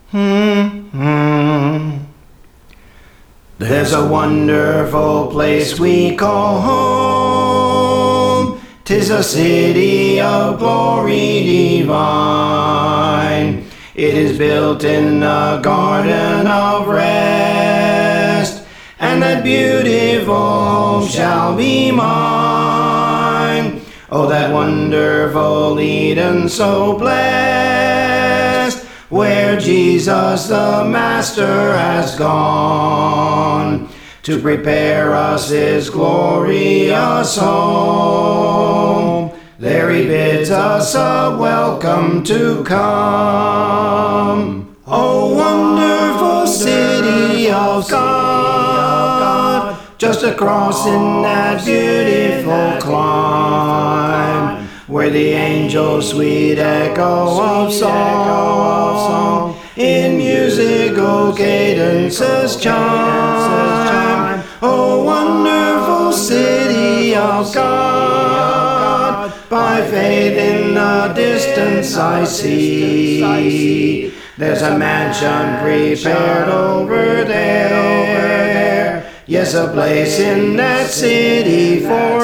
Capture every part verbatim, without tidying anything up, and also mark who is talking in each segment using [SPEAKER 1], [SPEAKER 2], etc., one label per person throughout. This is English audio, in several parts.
[SPEAKER 1] Hmm. There's a wonderful place we call home. 'Tis a city of glory divine. It is built in a garden of rest, and that beautiful home shall be mine. Oh, that wonderful Eden so blessed, where Jesus the Master has gone to prepare us his glorious home. There he bids us a welcome to come. Oh, wonderful city of God, just across in that beautiful clime, where the angels' sweet echo of song in musical cadences chime. Oh, wonderful city of God, by faith in the distance I see. There's a mansion prepared over there, yes, a place in that city for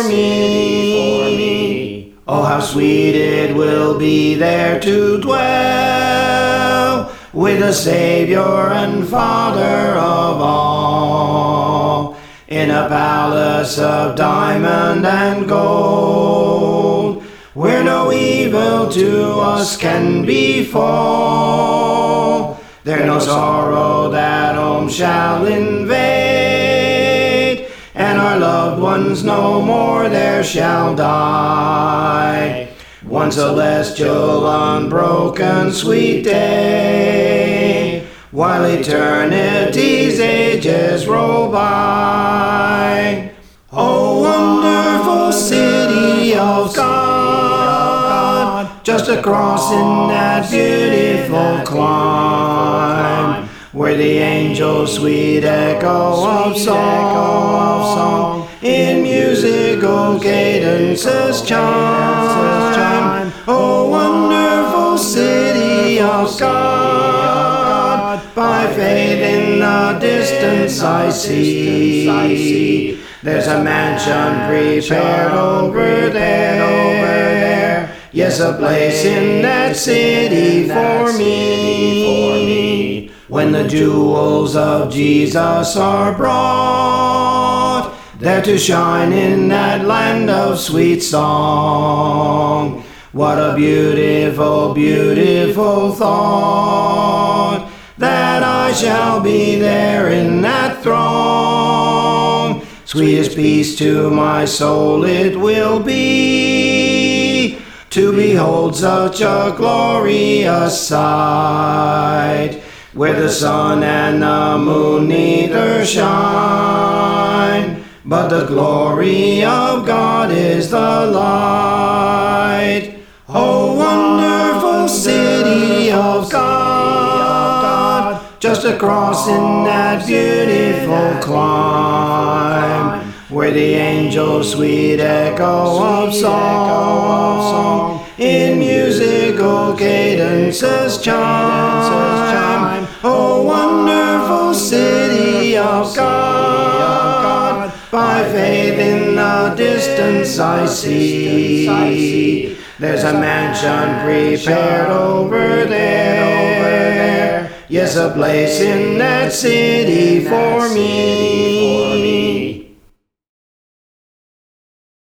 [SPEAKER 1] me. Oh, how sweet it will be there to dwell with the Savior and Father of all, in a palace of diamond and gold, where no evil to us can befall. There no sorrow that home shall invade, and our loved ones no more there shall die. One celestial, unbroken, sweet day, while eternity's ages roll by. Oh, wonderful city of God, just across in that beautiful clime, where the angels' sweet echo of song in musical cadences chime. Oh, wonderful city of God, by faith in the distance I see. There's a mansion prepared over there, yes, a place in that city for me. When the jewels of Jesus are brought there to shine in that land of sweet song, what a beautiful, beautiful thought, that I shall be there in that throng. Sweetest peace to my soul it will be, to behold such a glorious sight, where the sun and the moon neither shine, but the glory of God is the light. Oh, wonderful city of God, just across in that beautiful clime, where the angels' sweet echo of song in musical cadences chime. Oh, wonderful city of God, by faith in the distance I see. There's a mansion prepared over there, yes, a place in that city for me.